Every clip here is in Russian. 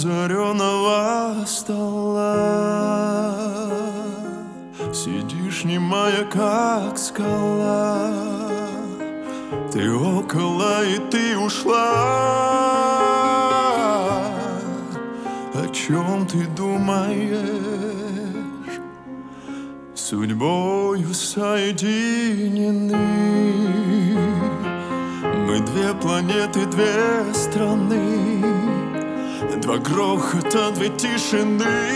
разоренного стола сидишь немая, как скала. Ты около, и ты ушла. О чем ты думаешь? Судьбою соединены. Мы две планеты, две страны, два грохота, две тишины.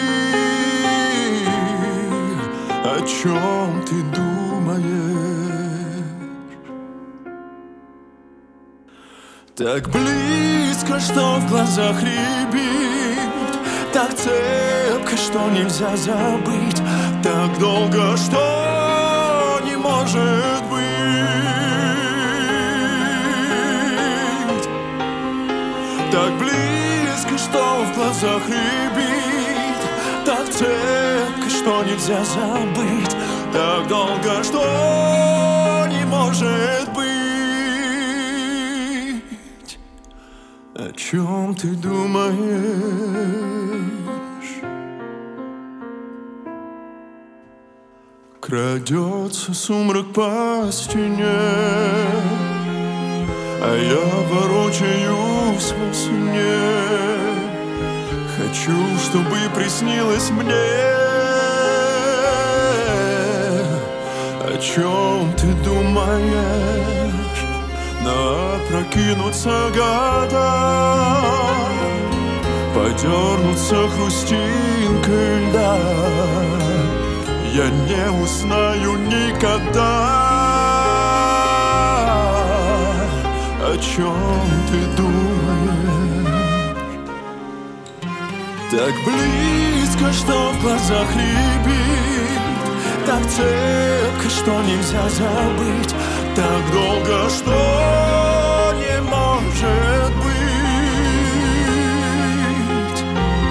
О чем ты думаешь? Так близко, что в глазах рябит, так цепко, что нельзя забыть, так долго, что не может быть. Так близко, что в глазах рябит, так цепко, что нельзя забыть, так долго, что не может быть. О чем ты думаешь? Крадется сумрак по стене, а я ворочаюсь во сне. Хочу, чтобы приснилось мне. О чем ты думаешь? Напрокинутся года, подернутся хрустинкой льда. Я не узнаю никогда. О чем ты думаешь? Так близко, что в глазах рябит, так цепко, что нельзя забыть, так долго, что не может быть.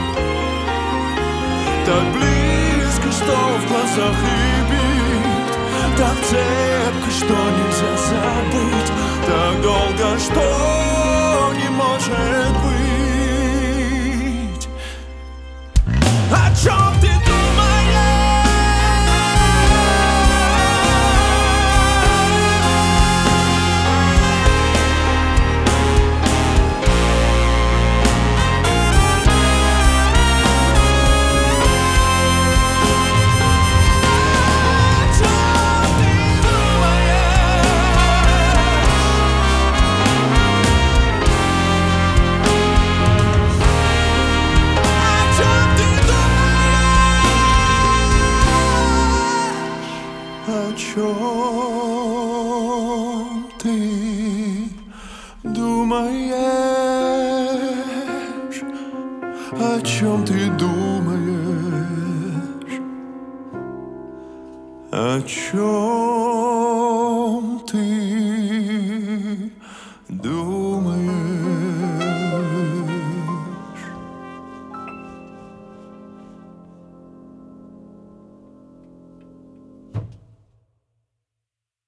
Так близко, что в глазах рябит, так цепко, что нельзя забыть, так долго, что не может быть. О чем ты думаешь? О чем ты думаешь? О чем ты думаешь? О чем?